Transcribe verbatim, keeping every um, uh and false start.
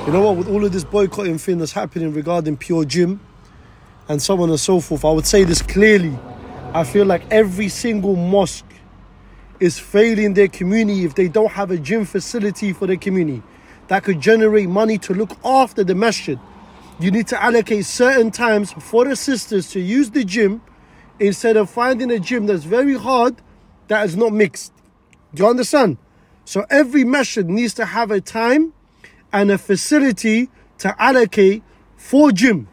You know what, with all of this boycotting thing that's happening regarding Pure Gym and so on and so forth, I would say this clearly. I feel like every single mosque is failing their community if they don't have a gym facility for their community that could generate money to look after the masjid. You need to allocate certain times for the sisters to use the gym instead of finding a gym that's very hard, that is not mixed. Do you understand? So every masjid needs to have a time and a facility to allocate for gym.